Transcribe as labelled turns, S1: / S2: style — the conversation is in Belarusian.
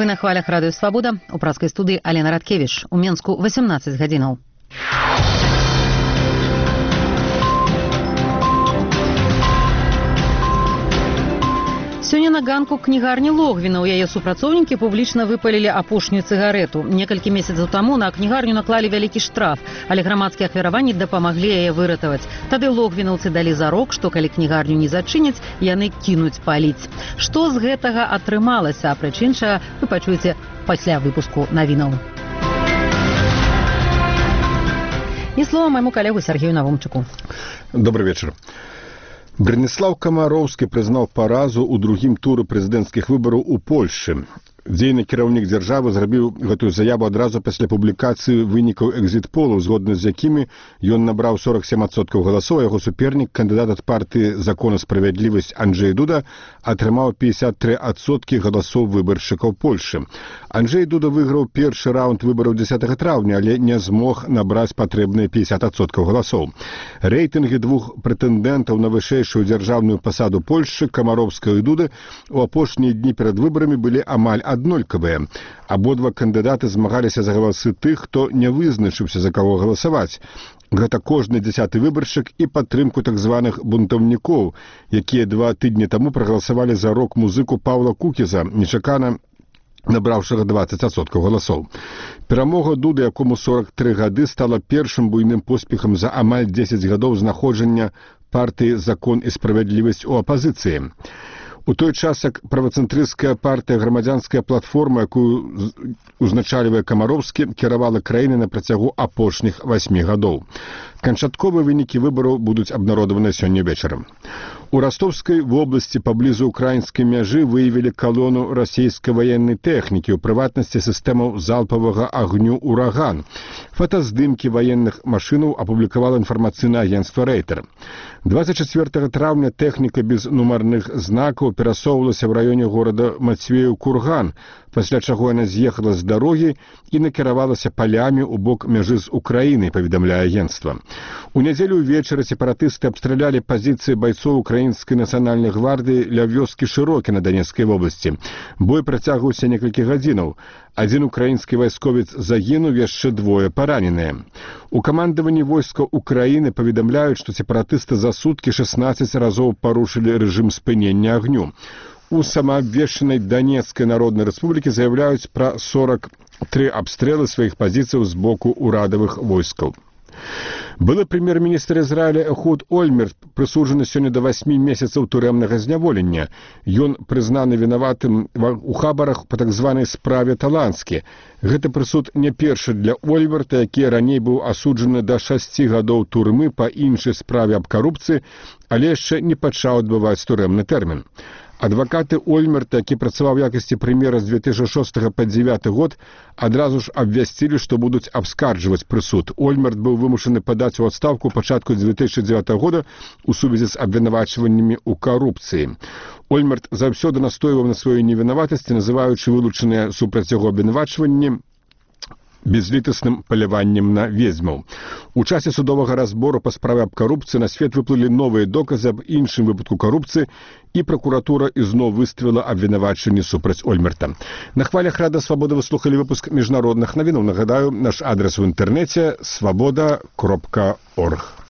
S1: На хвалях радыё Свабода у працкай студыі Алена Радкевіч. У Менску 18 гадзінаў. Сёння на ганку кнігарні Логвіна ў яе супрацоўнікі публічна выпалілі апошнюю цыгарэту. Некалькі месяцаў таму на кнігарню наклалі вялікі штраф, але грамадскія ахвяраванні дапамаглі яе выратаваць. Тады логвінаўцы далі зарок, што калі кнігарню не зачыняць, яны кінуць паліць. Што з гэтага атрымалася, а прычынча вы пачуеце пасля выпуску навінаў. І слова майму калегу Сергею Навумчыку.
S2: Добрый вечер. Браніслаў Камароўскі прызнаў паразу ў другім туры прэзідэнцкіх выбараў у Польшчы. Дзейны кіраўнік дзяржавы зрабіў гэтую заяву адразу пасля публікацыі вынікаў экзіт-полаў, згодна з якімі ён набраў 47% галасоў, а яго супернік, кандыдат ад партыі «Закон і справядлівасць» Анджэй Дуда, атрымаў 53% галасоў выбаршчыкаў Польшчы. Анджэй Дуда выйграў першы раунд выбараў 10 траўня, але не змог набраць патрэбныя 50% галасоў. Рэйтынгі двух прэтэндэнтаў на вышэйшую дзяржаўную пасаду Польшчы, Камароўскага і Дуды, у апошнія дні перад выбарамі былі амаль аднолькавыя. Абодва кандыдаты змагаліся за галасы тых, хто не вызначыўся, за каго галасаваць. Гэта кожны 10-ы выбаршчык і падтрымку так званых бунтаўнікоў, якія 2 тыдні таму прагаласавалі за рок-музыку Паўла Кукіза, нечакана набраўшага 20% галасоў. Перамога Дуды, якому 43 гады, стала першым буйным поспехам за амаль 10 гадоў знаходжання партыі «Закон і справядлівасць» у апазіцыі. У той час, як правацэнтрысцкая партыя «Грамадзянская платформа», якую узначальвае Камароўскі, кіравала краінай на працягу апошніх 8 гадоў. Канчатковыя вынікі выбараў будуць абнародаваны сёння вечарам. У Ростовскай вобласці паблізу украінскай мяжы выявілі калону расійскай ваеннай тэхнікі, у прыватнасці сістэмаў залпавага агню «Ураган». Фотаздымкі ваенных машынаў апублікавала інфармацыйнае агенцтва «Рэйтер». 24 траўня тэхніка без нумарных знакаў перасоўвалася ў раёне горада Мацвеў-Курган, пасля чаго яна з'ехала з дарогі і накіравалася палямі ў бок мяжы з Украінай, паведамляе агенцтва. У нядзелю ўвечары сепаратысты абстралялі пазіцыі байцоў украінскай нацыянальнай гвардыі ля вёскі Шырокі на Данецкай вобласці. Бой працягваўся некалькі гадзінаў. Адзін украінскі вайсковец загінуў, яшчэ 2 параненыя. У камандаванні войскаў Украіны паведамляюць, што сепаратысты за суткі 16 разоў парушылі рэжым спынення агню. У самаабвешчанай Данецкай народнай рэспублікі заяўляюць пра 43 абстрэлы сваіх пазіцыяў з боку ўрадавых войскаў. Былы прэм'ер-міністр Ізраіля Эхуд Ольмерт прысуджаны сёння да 8 месяцаў турэмнага зняволення. Ён прызнаны вінаватым у хабарах па так званай справе Таланскі. Гэты прысуд не першы для Ольмерта, які раней быў асуджаны да 6 гадоў турмы па іншай справе аб карупцыі, але яшчэ не пачаў адбываць турэмны тэрмін. Адвакаты Ольмерта, які працаваў у якасці прэм'ера з 2006 па 2009 год, адразу ж абвясцілі, што будуць абскарджваць прысуд. Ольмерт быў вымушаны падаць у адстаўку ў пачатку 2009 года у сувязі з абвінавачваннямі ў карупцыі. Ольмерт заўсёды настойваў на сваёй невінаватасці, называючы вылучаныя супраць яго абвінавачванні безлітасным паляваннем на ведзьмаў. У часе судовага разбору па справе аб карупцыі на свет выплылі новыя доказы аб іншым выпадку карупцыі, і пракуратура ізноў выставіла абвінавачанні супраць Ольмерта. На хвалях Радыё Свабода вы слухалі выпуск міжнародных навінаў. Нагадаю, наш адрес у інтэрнэце свабода.орг.